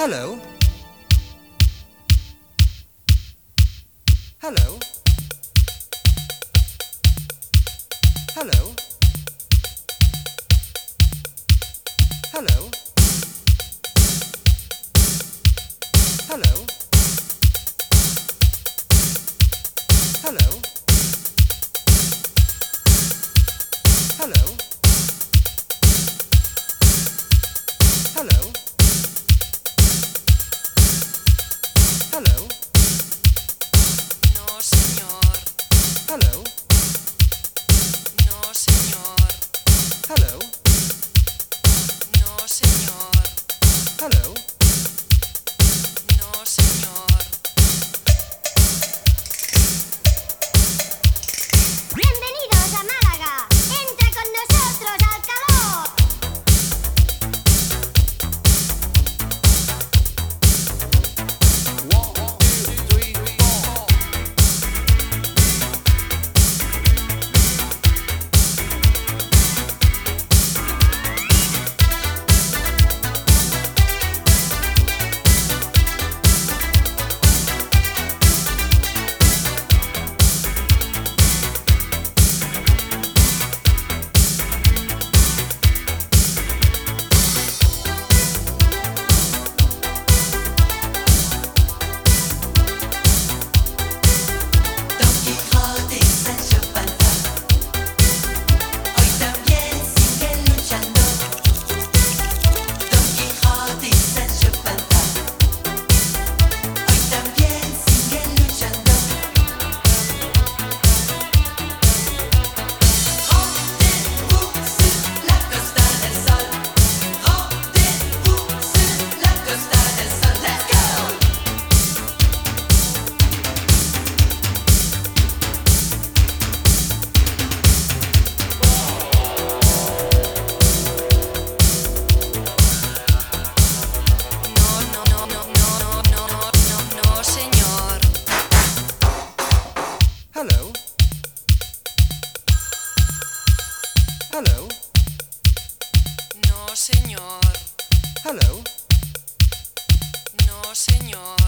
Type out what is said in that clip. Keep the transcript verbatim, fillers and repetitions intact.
Hello? Hello? Hello? Hello? Hello? Hello? Hello? Hello? Hello? No, señor. Hello? No, señor. Hello? No, señor. Hello? No, señor. Bienvenidos a Málaga. Entra con nosotros al calor. Don Quijote y Sancho Panza hoy también siguen luchando. Don Quijote y Sancho Panza hoy también siguen luchando. Rendezvous sur la Costa del Sol. Rendezvous sur la Costa del Sol. Let's go! No, no, no, no, no, no, no, no, no, señor. Hello? Hello? No, señor. Hello? No, señor.